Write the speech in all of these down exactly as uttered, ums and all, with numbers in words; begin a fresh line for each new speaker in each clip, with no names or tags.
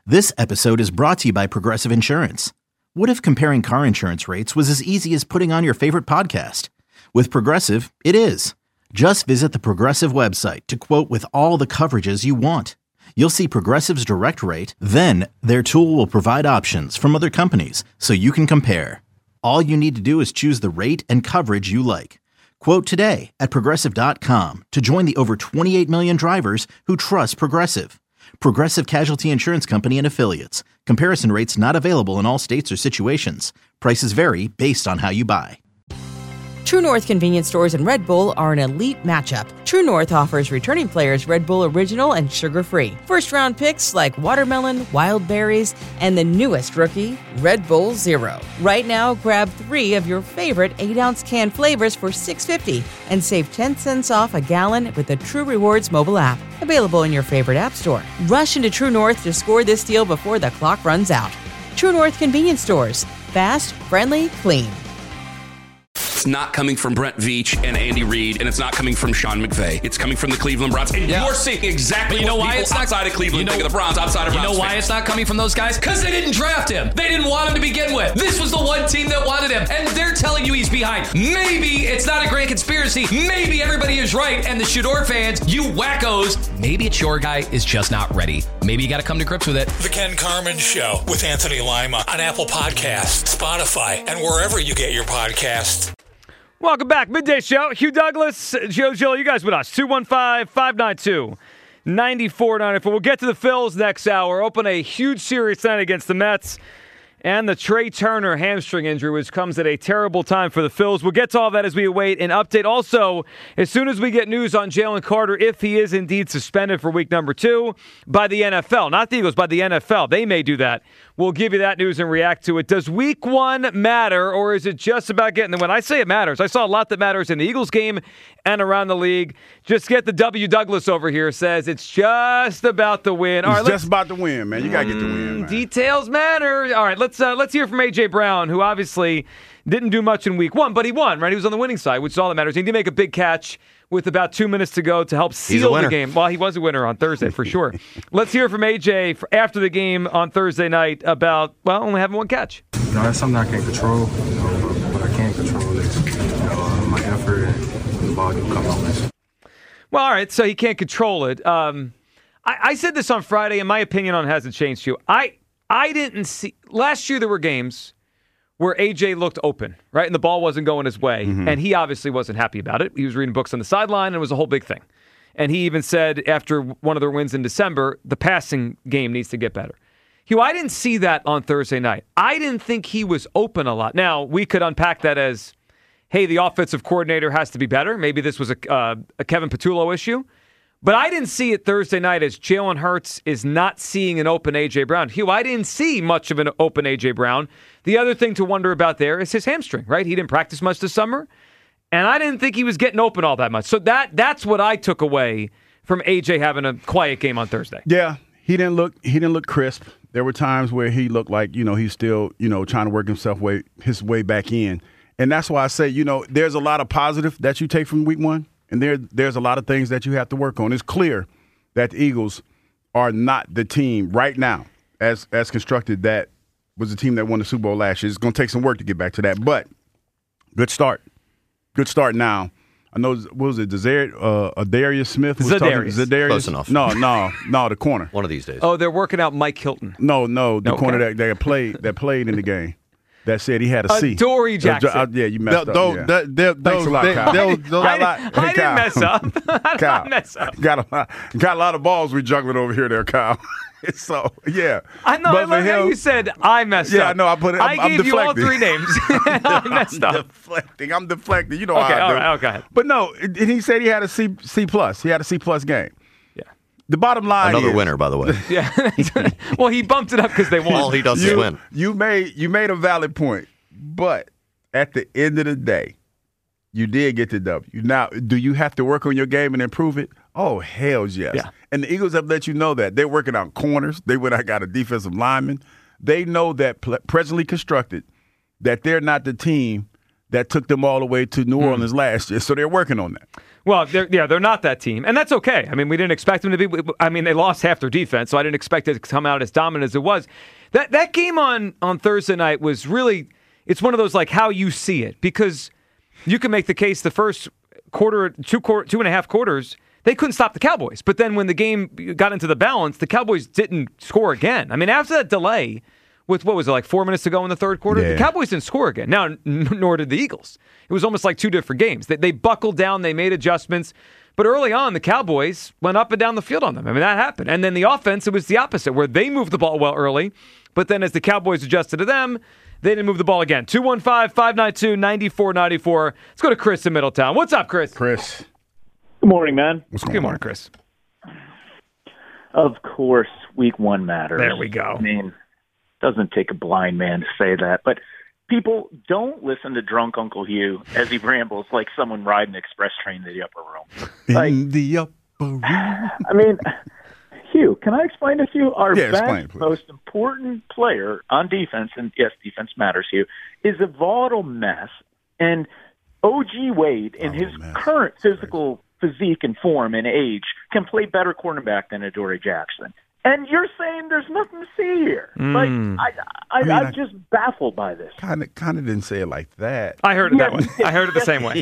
This episode is brought to you by Progressive Insurance. What if comparing car insurance rates was as easy as putting on your favorite podcast? With Progressive, it is. Just visit the Progressive website to quote with all the coverages you want. You'll see Progressive's direct rate, then their tool will provide options from other companies so you can compare. All you need to do is choose the rate and coverage you like. Quote today at Progressive dot com to join the over twenty-eight million drivers who trust Progressive. Progressive Casualty Insurance Company and Affiliates. Comparison rates not available in all states or situations. Prices vary based on how you buy.
True North convenience stores and Red Bull are an elite matchup. True North offers returning players Red Bull Original and sugar-free. First-round picks like watermelon, wild berries, and the newest rookie, Red Bull Zero. Right now, grab three of your favorite eight-ounce can flavors for six dollars and fifty cents and save ten cents off a gallon with the True Rewards mobile app. Available in your favorite app store. Rush into True North to score this deal before the clock runs out. True North convenience stores. Fast, friendly, clean.
It's not coming from Brent Veach and Andy Reid, and it's not coming from Sean McVay. It's coming from the Cleveland Browns. And yeah. you're seeing exactly you know what why people it's outside not, of Cleveland you know, think of the Browns, outside of
You
Browns
know why
fans.
It's not coming from those guys? Because they didn't draft him. They didn't want him to begin with. This was the one team that wanted him, and they're telling you he's behind. Maybe it's not a grand conspiracy. Maybe everybody is right, and the Shador fans, you wackos, maybe it's your guy is just not ready. Maybe you got to come to grips with it.
The Ken Carman Show with Anthony Lima on Apple Podcasts, Spotify, and wherever you get your podcasts.
Welcome back. Midday Show. Hugh Douglas, Joe Gill, you guys with us. two one five, five nine two, nine four nine four. We'll get to the Phils next hour. Open a huge series tonight against the Mets. And the Trey Turner hamstring injury, which comes at a terrible time for the Phils. We'll get to all that as we await an update. Also, as soon as we get news on Jalen Carter, if he is indeed suspended for week number two by the N F L, not the Eagles, by the N F L, they may do that. We'll give you that news and react to it. Does week one matter, or is it just about getting the win? I say it matters. I saw a lot that matters in the Eagles game and around the league. Just get the W. Douglas over here, says it's just about the win. All right,
it's just about the win, man. You got to get the win, man.
Details matter. All right, let's uh, let's hear from A J. Brown, who obviously didn't do much in week one, but he won, right? He was on the winning side, which is all that matters. He did make a big catch with about two minutes to go to help seal the game. Well, he was a winner on Thursday for sure. Let's hear from A J after the game on Thursday night about, well, only having one catch.
You know, that's something I can't control. You know, what I can control is you know, uh, my effort and the ball do come out with.
Well, all right, so he can't control it. Um, I, I said this on Friday, and my opinion on it hasn't changed, too. I, I didn't see – last year there were games where A J looked open, right, and the ball wasn't going his way, mm-hmm. and he obviously wasn't happy about it. He was reading books on the sideline, and it was a whole big thing. And he even said after one of their wins in December, the passing game needs to get better. Hugh, I didn't see that on Thursday night. I didn't think he was open a lot. Now, we could unpack that as, hey, the offensive coordinator has to be better. Maybe this was a, uh, a Kevin Patullo issue. But I didn't see it Thursday night as Jalen Hurts is not seeing an open A J. Brown. Hugh, I didn't see much of an open A J. Brown. The other thing to wonder about there is his hamstring, right? He didn't practice much this summer, and I didn't think he was getting open all that much. So that that's what I took away from A J having a quiet game on Thursday.
Yeah, he didn't look he didn't look crisp. There were times where he looked like, you know, he's still, you know, trying to work himself way his way back in. And that's why I say, you know, there's a lot of positive that you take from week one. And there, there's a lot of things that you have to work on. It's clear that the Eagles are not the team right now, as as constructed, that was the team that won the Super Bowl last year. It's going to take some work to get back to that. But good start. Good start now. I know, what was it, Zadarius, uh, Darius Smith? Was
Zadarius.
Talking, Zadarius.
Close enough.
No, no, no, the corner.
One of these days.
Oh, they're working out Mike Hilton.
No, no, the
okay.
corner that, that played that played in the game. That said he had a C.
Dory Jackson.
Uh, yeah, you messed
they'll,
up. Yeah.
They'll, they'll,
Thanks a lot,
they'll,
Kyle.
they'll, they'll,
I,
lot,
didn't, I
hey,
didn't mess up. I did
Kyle,
not mess up.
Got a lot, got a lot of balls we juggling over here there, Kyle. So, yeah.
I know.
But
I love
him,
how you said I messed
yeah,
up.
I know. I put it. I'm,
I
I'm
gave you all
deflecting.
three names. I messed
I'm
up.
deflecting. I'm deflecting. You know
Okay,
how I
all
do.
right. Okay.
But no, and he said he had a C C plus. He had a C plus game.
Yeah.
The bottom line
Another
is,
winner, by the way.
Yeah. Well, he bumped it up because they won.
All he does
you,
is win.
You made you made a valid point, but at the end of the day, you did get the W. Now, do you have to work on your game and improve it? Oh, hells yes.
Yeah.
And the Eagles have let you know that. They're working on corners. They went out got a defensive lineman. They know that ple- presently constructed, that they're not the team that took them all the way to New Orleans mm. last year. So they're working on that.
Well, they're, yeah, they're not that team, and that's okay. I mean, we didn't expect them to be. I mean, they lost half their defense, so I didn't expect it to come out as dominant as it was. That that game on, on Thursday night was really, it's one of those like how you see it, because you can make the case the first quarter, two quarter, two and a half quarters, they couldn't stop the Cowboys. But then when the game got into the balance, the Cowboys didn't score again. I mean, after that delay, with what was it, like four minutes to go in the third quarter, yeah. the Cowboys didn't score again. Now, n- nor did the Eagles. It was almost like two different games. They, they buckled down, they made adjustments. But early on, the Cowboys went up and down the field on them. I mean, that happened. And then the offense, it was the opposite, where they moved the ball well early. But then as the Cowboys adjusted to them, they didn't move the ball again. two one five, five nine two, nine four nine four. Let's go to Chris in Middletown. What's up, Chris?
Chris.
Good morning, man.
What's going
Good
on?
morning, Chris.
Of course, week one matters.
There we go.
I mean, doesn't take a blind man to say that. But people, don't listen to drunk Uncle Hugh as he rambles like someone riding an express train in the upper room. Like,
in the upper room.
I mean, Hugh, can I explain this to you? Our
Yeah,
best,
explain, please.
most important player on defense, and yes, defense matters, Hugh, is a volatile mess. And O G Wade, in his
mess.
current physical physique and form and age, can play better cornerback than Adoree Jackson. And you're saying there's nothing to see here.
Mm.
Like, I, I,
I mean,
I'm
I-
just baffled by this.
Kind of, kind of didn't say it like that.
I heard it that
Yeah.
way. I heard it the same way.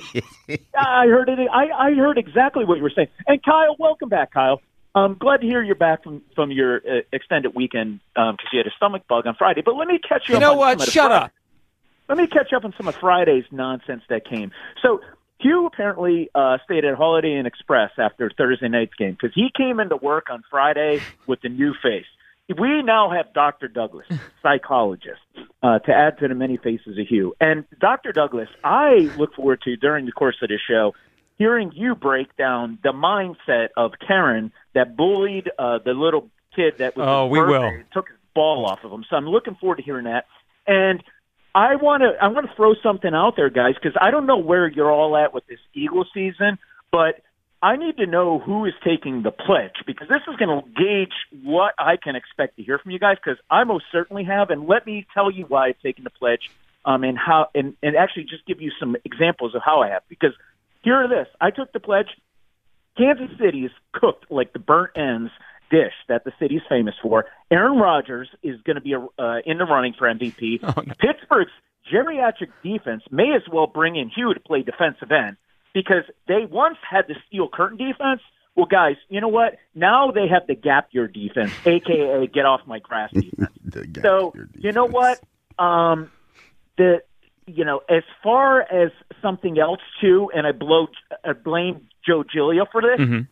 I heard it. I, I heard exactly what you were saying. And Kyle, welcome back, Kyle. I'm glad to hear you're back from, from your uh, extended weekend because um, you had a stomach bug on Friday. But let me catch you,
You
up
know
on
what?
some of the
Shut
Friday-
up.
Let me catch up on some of Friday's nonsense that came. So Hugh apparently uh, stayed at Holiday Inn Express after Thursday night's game because he came into work on Friday with a new face. We now have Doctor Douglas, psychologist, uh, to add to the many faces of Hugh. And Doctor Douglas, I look forward to, during the course of this show, hearing you break down the mindset of Karen that bullied uh, the little kid that was
Oh,
his
we
birthday,
will.
took his ball off of him. So I'm looking forward to hearing that. And I want to I want to throw something out there, guys, because I don't know where you're all at with this Eagle season, but I need to know who is taking the pledge, because this is going to gauge what I can expect to hear from you guys, because I most certainly have. And let me tell you why I've taken the pledge, um, and how, and, and actually just give you some examples of how I have. Because here are this: I took the pledge. Kansas City is cooked like the burnt ends dish that the city's famous for. Aaron Rodgers is going to be uh, in the running for M V P. Oh, no. Pittsburgh's geriatric defense may as well bring in Hugh to play defensive end, because they once had the steel curtain defense. Well, guys, you know what? Now they have the gap year defense, a k a get off my grass defense. So, you know what? Um, the you know, as far as something else too, and I blow, I blame Joe Giglio for this.
Mm-hmm.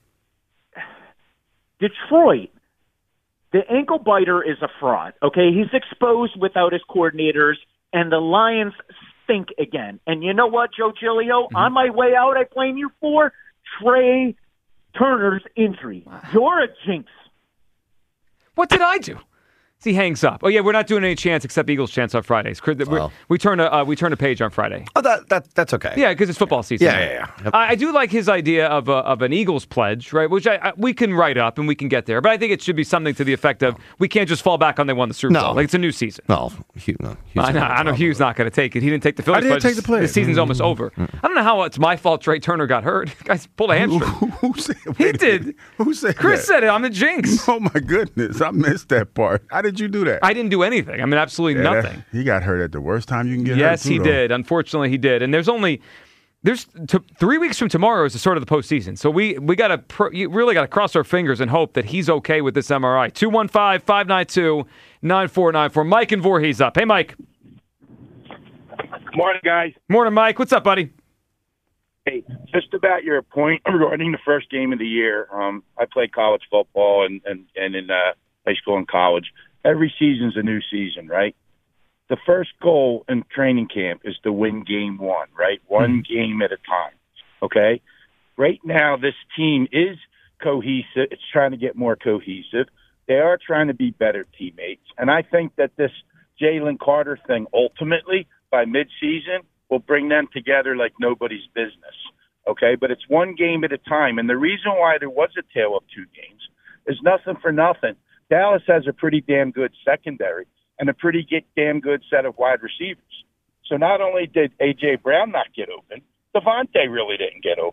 Detroit, the ankle biter is a fraud. Okay, he's exposed without his coordinators, and the Lions stink again. And you know what, Joe Giglio? Mm-hmm. On my way out, I blame you for Trey Turner's injury. You're a jinx.
What did I do? He hangs up. Oh yeah, we're not doing any chance except Eagles chance on Fridays. We're,
Well.
we turn a uh, we turn a page on Friday.
Oh, that that that's okay.
Yeah, because it's football season.
Yeah, yeah, yeah. Yep.
I, I do like his idea of a, of an Eagles pledge, right? Which I, I, we can write up and we can get there. But I think it should be something to the effect of we can't just fall back on they won the Super
No.
Bowl. Like it's a new season.
No, Hugh, no. Hugh's
I know,
not
I know Hugh's not going to take it. He didn't take the Phillies
I didn't
pledge.
take the pledge.
The season's almost over. I don't know how it's my fault Trey Turner got hurt. The guy's pulled a hamstring.
Who, who said?
He
wait a
did.
minute. Who said
Chris
that?
said it. I'm the jinx.
Oh my goodness, I missed that part. How did you do that?
I didn't do anything. I mean, absolutely
Yeah, that-
nothing.
he got hurt at the worst time you can get hurt.
Yes,
too,
he
though.
did. Unfortunately, he did. And there's only there's t- three weeks from tomorrow is the start of the postseason. So we we got to pr- you really got to cross our fingers and hope that he's okay with this M R I. two one five, five nine two, nine four nine four. Mike and Voorhees up. Hey, Mike.
Good morning, guys.
Morning, Mike. What's up, buddy?
Hey, just about your point regarding the first game of the year. Um, I played college football and and and in uh, high school and college. Every season's a new season, right? The first goal in training camp is to win game one, right? One mm-hmm. game at a time, okay? Right now, this team is cohesive. It's trying to get more cohesive. They are trying to be better teammates. And I think that this Jalen Carter thing ultimately, by midseason, will bring them together like nobody's business, okay? But it's one game at a time. And the reason why there was a tale of two games is nothing for nothing. Dallas has a pretty damn good secondary and a pretty get, damn good set of wide receivers. So not only did A J. Brown not get open, Devontae really didn't get open.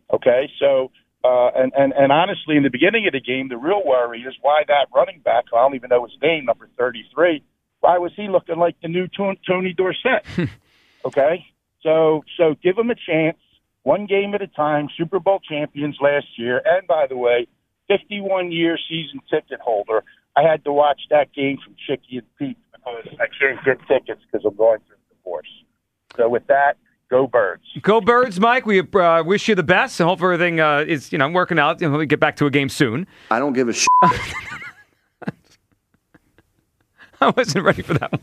Okay, so uh, and, and and honestly, in the beginning of the game, the real worry is why that running back, I don't even know his name, number thirty-three, why was he looking like the new Tony Dorsett? Okay, so so give him a chance, one game at a time. Super Bowl champions last year, and by the way, fifty-one year season ticket holder. I had to watch that game from Chicky and Pete because I can't get tickets because I'm going through a divorce. So with that. Go Birds.
Go Birds, Mike. We uh, wish you the best. and hope everything uh, is you know working out. And we'll get back to a game soon.
I don't give a shit.
I wasn't ready for that one.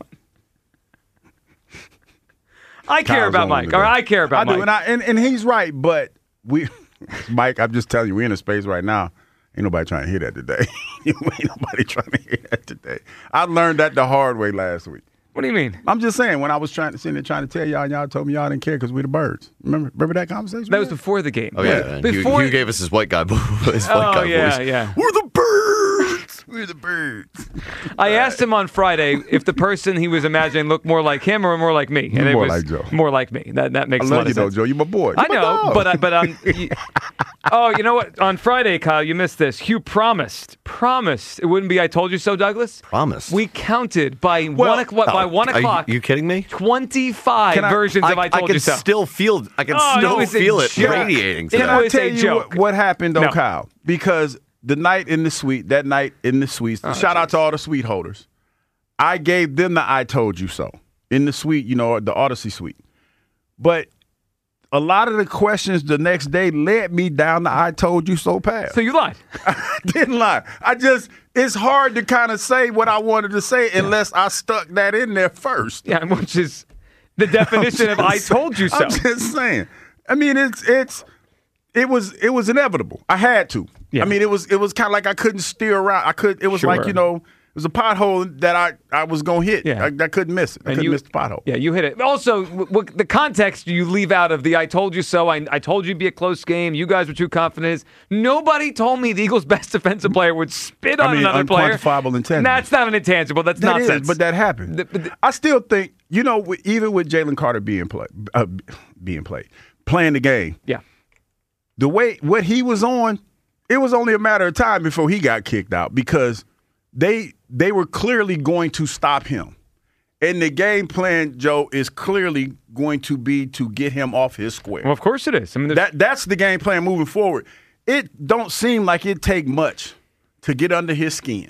I care Kyle's about Mike. Or I care about
I
Mike.
Do, and, I, and, and he's right, but we, Mike, I'm just telling you, we're in a space right now. Ain't nobody trying to hear that today. Ain't nobody trying to hear that today. I learned that the hard way last week.
What do you mean?
I'm just saying, when I was trying to sitting there trying to tell y'all, and y'all told me y'all didn't care because we the Birds. Remember remember that conversation?
That was before the game.
Oh, yeah. yeah. Before... Hugh, Hugh gave us his white guy, his white
oh,
guy
yeah,
voice.
yeah.
We're the Birds. We're the Birds.
I asked him on Friday if the person he was imagining looked more like him or more like me. And
more
it was
like Joe.
More like me. That that makes
I
a
love
lot
you,
of sense.
though, Joe. You my boy. You
I
my
know,
dog.
but I, but um. you, oh, you know what? On Friday, Kyle, you missed this. Hugh promised, promised it wouldn't be "I told you so," Douglas.
Promised.
We counted by
well,
one o'clock. By one o'clock.
Are you, you kidding me?
Twenty-five
I,
versions
I,
of "I told
I can
you so."
Still feel. I can
oh,
still
no,
feel it
joke.
radiating.
It
Can I
was
tell
a
you
joke.
what, what happened, though,
no.
Kyle? Because the night in the suite, that night in the suite, oh, shout geez. out to all the suite holders. I gave them the "I told you so" in the suite, you know, the Odyssey suite. But a lot of the questions the next day led me down the "I told you so" path.
So you lied.
I didn't lie. I just, it's hard to kind of say what I wanted to say yeah. unless I stuck that in there first.
Yeah, which is the definition of "I told you so."
I'm just saying. I mean, it's it's it was it was inevitable. I had to. Yeah. I mean, it was it was kind of like I couldn't steer around. I could. It was
sure.
like, you know, it was a pothole that I, I was going to hit.
Yeah.
I, I couldn't miss it. I and couldn't
you,
miss the pothole.
Yeah, you hit it. Also, w- w- the context you leave out of the "I told you so," I, I told you it'd be a close game, you guys were too confident. Nobody told me the Eagles' best defensive player would spit on
I mean,
another player.
Unquantifiable intangible.
That's not an intangible. That's
that
nonsense.
Is, but that happened. The, the, I still think, you know, even with Jalen Carter being, play, uh, being played, playing the game,
yeah,
the way what he was on, it was only a matter of time before he got kicked out because they they were clearly going to stop him. And the game plan, Joe, is clearly going to be to get him off his square.
Well, of course it is. I mean,
that that's the game plan moving forward. It don't seem like it take much to get under his skin.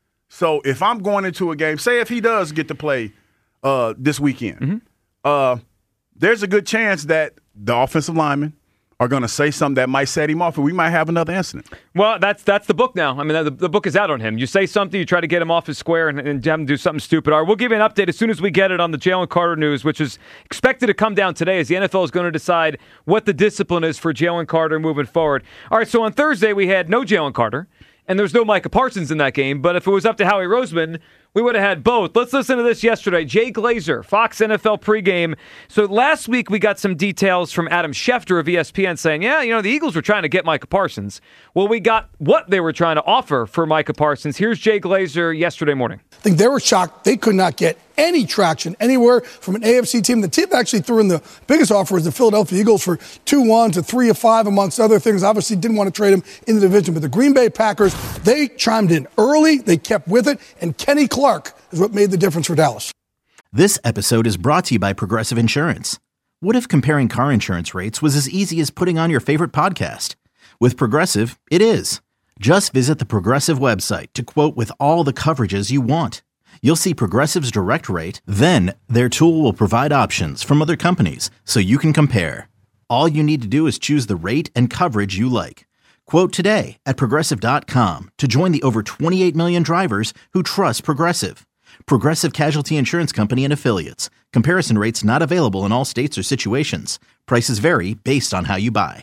So if I'm going into a game, say if he does get to play uh, this weekend,
mm-hmm.
uh, there's a good chance that the offensive linemen are going to say something that might set him off, and we might have another incident.
Well, that's that's the book now. I mean, the, the book is out on him. You say something, you try to get him off his square and, and have him do something stupid. All right, we'll give you an update as soon as we get it on the Jalen Carter news, which is expected to come down today as the N F L is going to decide what the discipline is for Jalen Carter moving forward. All right, so on Thursday we had no Jalen Carter, and there's no Micah Parsons in that game, but if it was up to Howie Roseman, we would have had both. Let's listen to this yesterday. Jay Glazer, Fox N F L pregame. So last week we got some details from Adam Schefter of E S P N saying, yeah, you know, the Eagles were trying to get Micah Parsons. Well, we got what they were trying to offer for Micah Parsons. Here's Jay Glazer yesterday morning.
I think they were shocked they could not get any traction anywhere from an A F C team. The team actually threw in the biggest offer was the Philadelphia Eagles for two one to three of five, amongst other things. Obviously didn't want to trade him in the division. But the Green Bay Packers, they chimed in early. They kept with it. And Kenny Clark is what made the difference for Dallas.
This episode is brought to you by Progressive Insurance. What if comparing car insurance rates was as easy as putting on your favorite podcast? With Progressive, it is. Just visit the Progressive website to quote with all the coverages you want. You'll see Progressive's direct rate, then their tool will provide options from other companies so you can compare. All you need to do is choose the rate and coverage you like. Quote today at Progressive dot com to join the over twenty-eight million drivers who trust Progressive. Progressive Casualty Insurance Company and Affiliates. Comparison rates not available in all states or situations. Prices vary based on how you buy.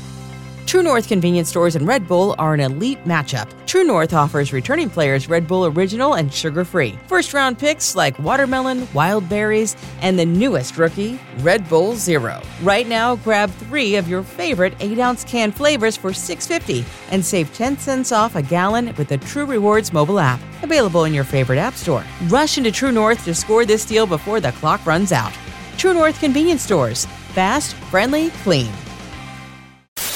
True North convenience stores and Red Bull are an elite matchup. True North offers returning players Red Bull Original and sugar-free. First-round picks like watermelon, wild berries, and the newest rookie, Red Bull Zero. Right now, grab three of your favorite eight-ounce can flavors for six dollars and fifty cents and save ten cents off a gallon with the True Rewards mobile app. Available in your favorite app store. Rush into True North to score this deal before the clock runs out. True North convenience stores. Fast, friendly, clean.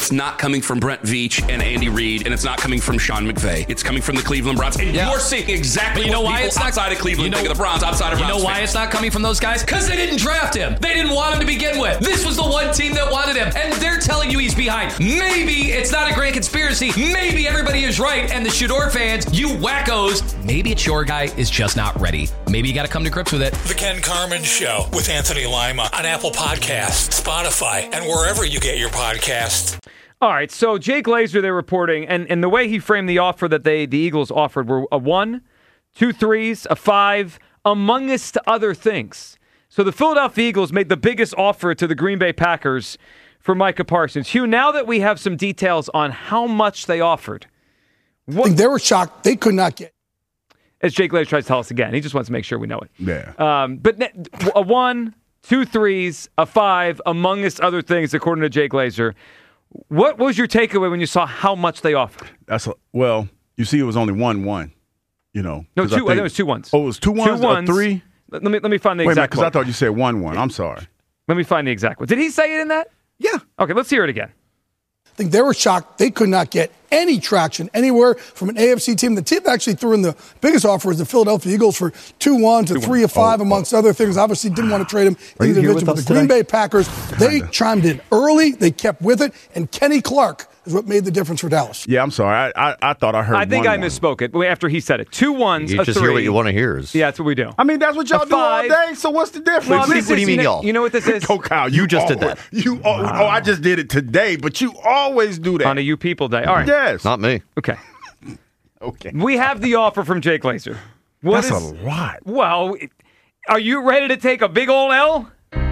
It's not coming from Brent Veach and Andy Reid, and it's not coming from Sean McVay. It's coming from the Cleveland Browns. And yeah. you're seeing exactly
you know
what
why
people
it's not,
outside of Cleveland
you know,
think of the Browns, outside of
You
Browns
know why
fans.
it's not coming from those guys? Because they didn't draft him. They didn't want him to begin with. This was the one team that wanted him, and they're telling you he's behind. Maybe it's not a grand conspiracy. Maybe everybody is right, and the Shador fans, you wackos, maybe it's your guy is just not ready. Maybe you got to come to grips with it.
The Ken Carman Show with Anthony Lima on Apple Podcasts, Spotify, and wherever you get your podcasts.
All right, so Jay Glazer, they're reporting, and, and the way he framed the offer that they the Eagles offered were a one, two threes, a five, amongst other things. So the Philadelphia Eagles made the biggest offer to the Green Bay Packers for Micah Parsons. Hugh, now that we have some details on how much they offered.
What, I think they were shocked they could not get.
As Jay Glazer tries to tell us again, he just wants to make sure we know it.
Yeah.
Um, but a one, two threes, a five, amongst other things, according to Jay Glazer. What was your takeaway when you saw how much they offered?
That's a, well, you see, it was only one one. You know,
no, two. I,
think,
think it was two ones.
Oh, it was two ones.
Two ones.
Or three.
Let me let me find the
Wait
exact.
Wait, because I thought you said one one. I'm sorry.
Let me find the exact one. Did he say it in that?
Yeah.
Okay, let's hear it again.
I think they were shocked they could not get any traction anywhere from an A F C team. The team actually threw in the biggest offer was the Philadelphia Eagles for two one to three of five, oh, amongst oh. other things. Obviously, didn't want to trade him in the division. But the Green Bay Packers, they chimed in early. They kept with it. And Kenny Clark is what made the difference for Dallas.
Yeah, I'm sorry. I I, I thought I heard
I think
one,
I misspoke it after he said it. Two ones,
you
a
just
three.
hear what you want to hear. Is...
Yeah, that's what we do.
I mean, that's what y'all
a
do
five.
all day, so what's the difference?
Well, what do you mean, y'all?
You know what this is?
Go, Kyle. You,
you just
always,
did that.
You oh, wow. oh, I just did it today, but you always do that.
On a You People Day. All right.
Yes.
Not me.
Okay.
Okay.
We have the offer from Jake Glazer. What
That's
is,
a lot.
Well, are you ready to take a big old L?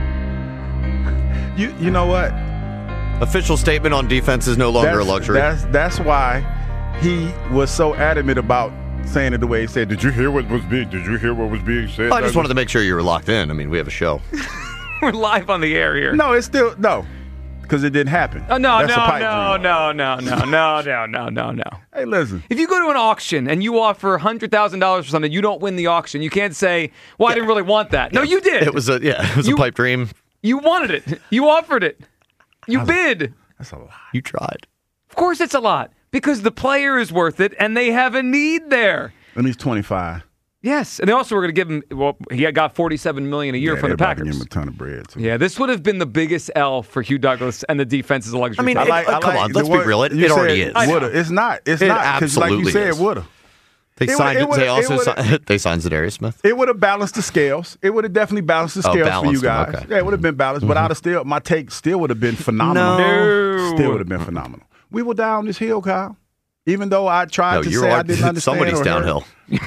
You you know what?
Official statement on defense is no longer
that's,
a luxury.
That's that's why he was so adamant about saying it the way he said. Did you hear what was being? Did you hear what was being said?
I just wanted to make sure you were locked in. I mean, we have a show.
We're live on the air here.
No, it's still no, because it didn't happen.
Oh, no,
that's
no, no, no, no, no, no, no, no, no, no.
Hey, listen.
If you go to an auction and you offer one hundred thousand dollars for something, you don't win the auction. You can't say, well, yeah. I didn't really want that. No, you did.
It was a yeah, it was
you,
a pipe dream.
You wanted it. You offered it. You
that's
bid.
A, that's a lot.
You tried.
Of course it's a lot because the player is worth it and they have a need there.
And he's twenty-five.
Yes, and they also were going to give him. Well, he got forty-seven million dollars a year
yeah,
from the Packers.
Give him a ton of bread. Too.
Yeah, this would have been the biggest L for Hugh Douglas and the defense as a luxury.
I mean,
I
like, uh, come on, let's be real. It, it already is.
Woulda. It's not. It's
it
not because, like you said,
is.
it woulda.
They
it
signed.
It
they also signed, they signed Zadarius Smith.
It would have balanced the scales. It would have definitely balanced the scales
oh,
for you guys.
Them, okay.
Yeah, it would have been balanced. Mm-hmm. But I'd have still, my take still would have been phenomenal.
No.
Still would have been phenomenal. We were down this hill, Kyle. Even though I tried
no,
to
you're
say
like,
I didn't understand.
Somebody's
or
downhill.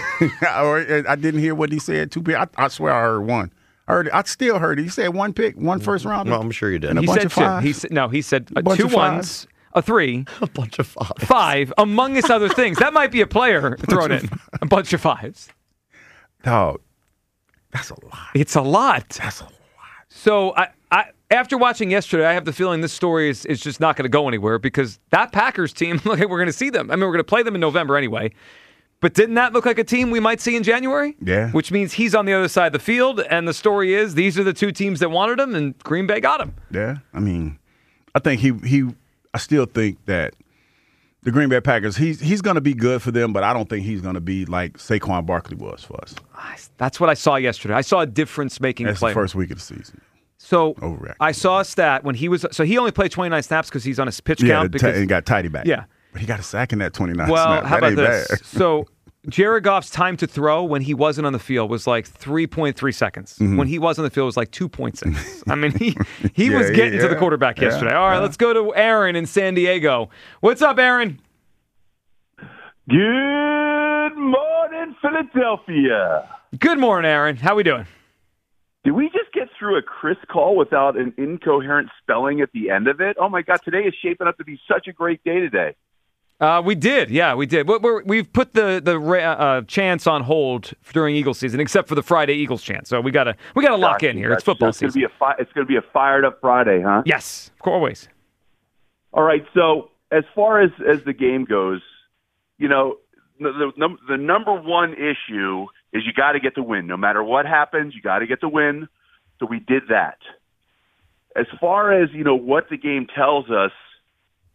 or I didn't hear what he said. Two picks. I, I swear I heard one. I heard. It. I still heard it. He said one pick, one first round.
No, I'm sure you did.
And a
he
bunch
said
of fives.
He said no. He said uh,
a bunch
two
of
ones, a three,
a bunch of fives,
five, amongst other things. That might be a player thrown in. A bunch of fives.
Dog, that's a lot.
It's a lot.
That's a lot.
So I, I after watching yesterday, I have the feeling this story is, is just not going to go anywhere because that Packers team, look, we're going to see them. I mean, we're going to play them in November anyway. But didn't that look like a team we might see in January?
Yeah.
Which means he's on the other side of the field, and the story is these are the two teams that wanted him, and Green Bay got him.
Yeah. I mean, I think he he. I still think that the Green Bay Packers, he's he's going to be good for them, but I don't think he's going to be like Saquon Barkley was for us.
That's what I saw yesterday. I saw a difference-making
That's
play.
the first week of the season.
So
Overreaction.
I saw a stat when he was – so he only played twenty-nine snaps because he's on his pitch
yeah,
count. Because,
t- and got tidy back.
Yeah.
But he got a sack in that twenty-nine
well,
snaps.
Well, how
that
about
ain't
this?
Bad.
So Jared Goff's time to throw when he wasn't on the field was like three point three seconds. Mm-hmm. When he was on the field, it was like two point six. I mean, he, he
yeah,
was getting
yeah,
to the quarterback
yeah,
yesterday. All right,
yeah.
let's go to Aaron in San Diego. What's up, Aaron?
Good morning, Philadelphia.
Good morning, Aaron. How we doing?
Did we just get through a Chris call without an incoherent spelling at the end of it? Oh, my God, today is shaping up to be such a great day today.
Uh, we did, yeah, we did. We're, we're, we've put the the uh, chance on hold during Eagles season, except for the Friday Eagles chance. So we gotta we gotta lock in here. It's football
so it's
season.
Gonna be a fi- it's going to be a fired up Friday, huh?
Yes, always.
All right. So as far as, as the game goes, you know, the, the the number one issue is you got to get the win. No matter what happens, you got to get the win. So we did that. As far as, you know, what the game tells us,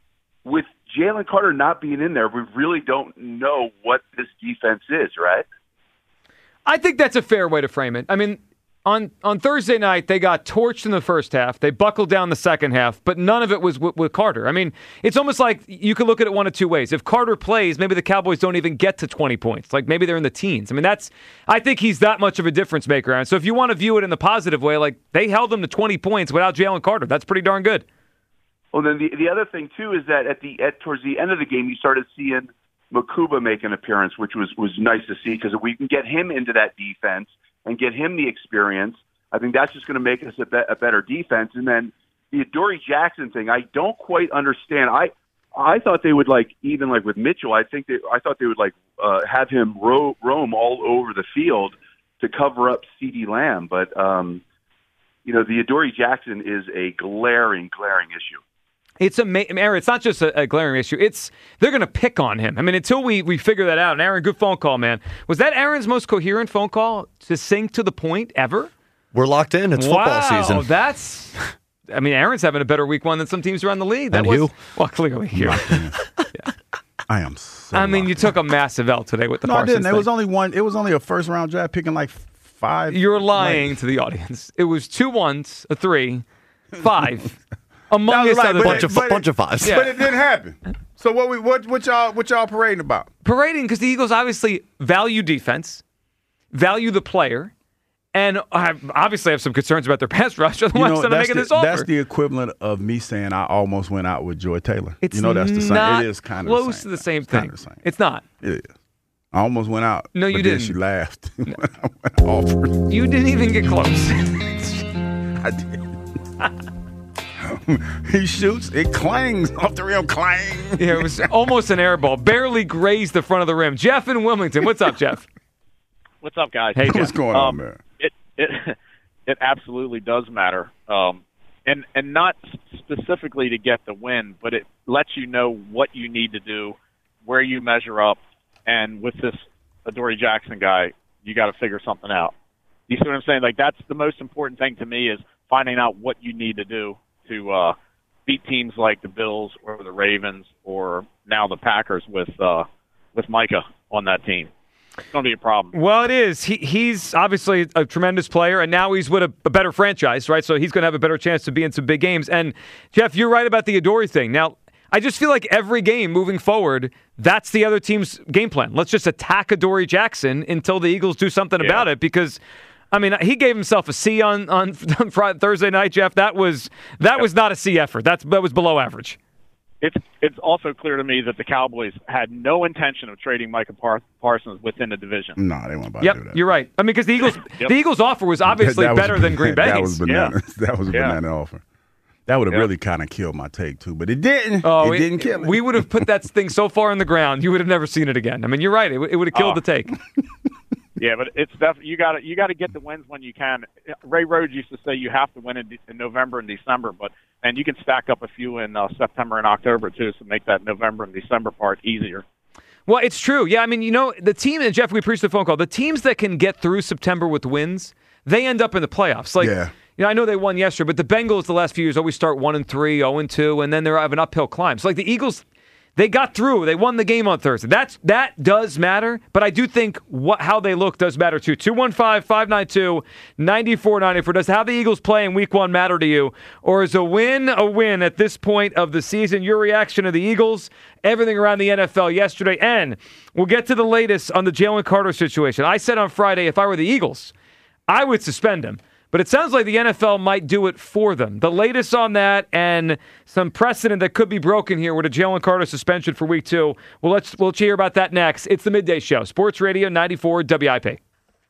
with Jalen Carter not being in there, we really don't know what this defense is, right?
I think that's a fair way to frame it. I mean, on on Thursday night, they got torched in the first half. They buckled down the second half, but none of it was with, with Carter. I mean, it's almost like you could look at it one of two ways. If Carter plays, maybe the Cowboys don't even get to twenty points. Like maybe they're in the teens. I mean, that's. I think he's that much of a difference maker. And so if you want to view it in the positive way, like they held them to twenty points without Jalen Carter. That's pretty darn good.
Well, then the the other thing too is that at the at towards the end of the game, you started seeing Makuba make an appearance, which was was nice to see because if we can get him into that defense and get him the experience, I think that's just going to make us a, be- a better defense. And then the Adoree Jackson thing, I don't quite understand. I I thought they would like even like with Mitchell. I think they I thought they would like uh, have him ro- roam all over the field to cover up CeeDee Lamb, but um, you know the Adoree Jackson is a glaring, glaring issue.
It's a Aaron. It's not just a, a glaring issue. It's they're going to pick on him. I mean, until we, we figure that out. And Aaron, good phone call, man. Was that Aaron's most coherent phone call to sing to the point ever?
We're locked in. It's
wow,
football season.
That's. I mean, Aaron's having a better week one than some teams around the league. That
and
was
you?
Well, clearly here.
yeah. I am. So
I mean, you took a massive L today with the
no,
Parsons
I didn't.
thing.
It was only one. It was only a first round draft picking like five.
You're lying
like,
to the audience. It was two ones, a three, five. Among us,
like,
other
bunch
things.
of bunch of fives.
Yeah.
But it didn't happen. So what we what what y'all what y'all parading about?
Parading because the Eagles obviously value defense, value the player, and obviously have some concerns about their pass rush. Otherwise,
You know,
they're not making
the,
this offer.
That's the equivalent of me saying I almost went out with Joy Taylor.
It's
you know, that's the same.
not
It is kind of
close
the same
to the
thing.
same
It's
thing.
kinda the same.
It's not.
It is. I almost went out.
No, you
but
didn't.
Then she laughed when I went offered.
You didn't even get close.
I did. He shoots, it clangs off the rim, clang.
Yeah, it was almost an air ball. Barely grazed the front of the rim. Jeff in Wilmington. What's up, Jeff?
What's up, guys?
Hey,
what's
Jeff.
going
um,
on, man?
It it it absolutely does matter, um, and and not specifically to get the win, but it lets you know what you need to do, where you measure up, and with this Adoree Jackson guy, you got to figure something out. You see what I'm saying? Like that's the most important thing to me is finding out what you need to do to uh, beat teams like the Bills or the Ravens or now the Packers with uh, with Micah on that team. It's going to be a problem.
Well, it is. He He's obviously a tremendous player, and now he's with a, a better franchise, right? So he's going to have a better chance to be in some big games. And, Jeff, you're right about the Adoree thing. Now, I just feel like every game moving forward, that's the other team's game plan. Let's just attack Adoree Jackson until the Eagles do something
Yeah.
about it because – I mean, he gave himself a C on, on Friday, Thursday night, Jeff. That was that was not a C effort. That's that was below average.
It's it's also clear to me that the Cowboys had no intention of trading Micah Par- Parsons within the division.
No, they weren't about
Yep,
to do that.
you're right. I mean, because the Eagles
Yep.
the Eagles offer was obviously
That- that was
better
a-
than Green Bay's.
That was bananas.
Yeah.
That was a
Yeah.
banana offer. That would have
Yeah.
really kind of killed my take too, but it didn't.
Oh,
it, didn't kill it.
We would have put that thing so far in the ground, you would have never seen it again. I mean, you're right. It, w- it would have killed
Oh.
the take.
Yeah, but it's def- you got to you got to get the wins when you can. Ray Rhodes used to say you have to win in, de- in November and December, but and you can stack up a few in uh, September and October too, so make that November and December part easier.
Well, it's true. Yeah, I mean, you know, the team, and Jeff, we preached the phone call, the teams that can get through September with wins, they end up in the playoffs. Like,
Yeah.
you know, I know they won yesterday, but the Bengals the last few years always start one and three, zero and two, and then they have an uphill climb. So, like the Eagles, they got through. They won the game on Thursday. That's that does matter, but I do think what how they look does matter too. two one five, five nine two, nine four nine four. Does how the Eagles play in week one matter to you? Or is a win a win at this point of the season? Your reaction to the Eagles, everything around the N F L yesterday, and we'll get to the latest on the Jalen Carter situation. I said on Friday, if I were the Eagles, I would suspend him. But it sounds like the N F L might do it for them. The latest on that and some precedent that could be broken here with a Jalen Carter suspension for week two. Well, let's we'll hear about that next. It's the Midday Show, Sports Radio ninety-four W I P.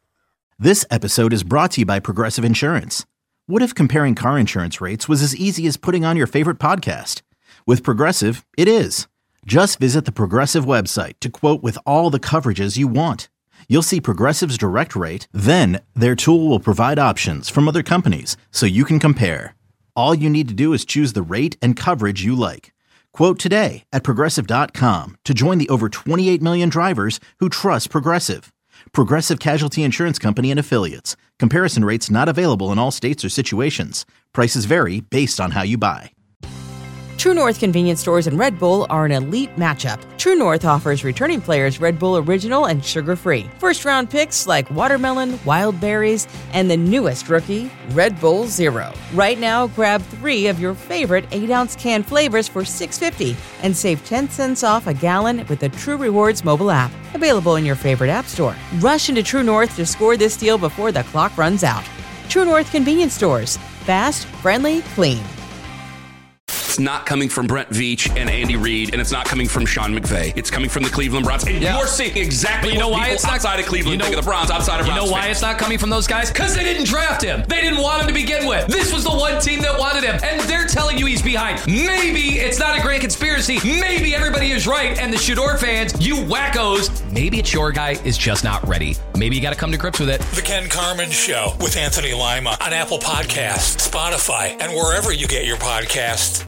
This episode is brought to you by Progressive Insurance. What if comparing car insurance rates was as easy as putting on your favorite podcast? With Progressive, it is. Just visit the Progressive website to quote with all the coverages you want. You'll see Progressive's direct rate, then their tool will provide options from other companies so you can compare. All you need to do is choose the rate and coverage you like. Quote today at Progressive dot com to join the over twenty-eight million drivers who trust Progressive. Progressive Casualty Insurance Company and Affiliates. Comparison rates not available in all states or situations. Prices vary based on how you buy.
True North convenience stores and Red Bull are an elite matchup. True North offers returning players Red Bull Original and sugar-free. First-round picks like watermelon, wild berries, and the newest rookie, Red Bull Zero. Right now, grab three of your favorite eight-ounce can flavors for six dollars and fifty cents and save ten cents off a gallon with the True Rewards mobile app. Available in your favorite app store. Rush into True North to score this deal before the clock runs out. True North convenience stores. Fast, friendly, clean.
It's not coming from Brent Veach and Andy Reid, and it's not coming from Sean McVay. It's coming from the Cleveland Browns. And
Yeah.
you're seeing exactly
But you know
what
why
people
it's not
outside of Cleveland
you know,
think of the Browns, outside of
You
Browns
know why
fans.
it's not coming from those guys? Because they didn't draft him. They didn't want him to begin with. This was the one team that wanted him, and they're telling you he's behind. Maybe it's not a grand conspiracy. Maybe everybody is right, and the Shador fans, you wackos, maybe it's your guy is just not ready. Maybe you got to come to grips with it.
The Ken Carman Show with Anthony Lima on Apple Podcasts, Spotify, and wherever you get your podcasts.